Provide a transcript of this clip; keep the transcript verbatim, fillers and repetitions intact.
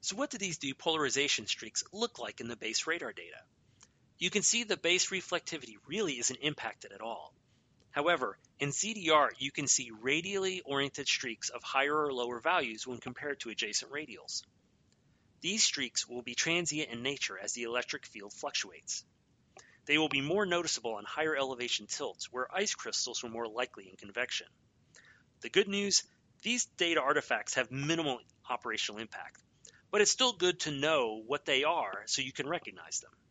So what do these depolarization streaks look like in the base radar data? You can see the base reflectivity really isn't impacted at all. However, in C D R, you can see radially oriented streaks of higher or lower values when compared to adjacent radials. These streaks will be transient in nature as the electric field fluctuates. They will be more noticeable on higher elevation tilts where ice crystals are more likely in convection. The good news, these data artifacts have minimal operational impact, but it's still good to know what they are so you can recognize them.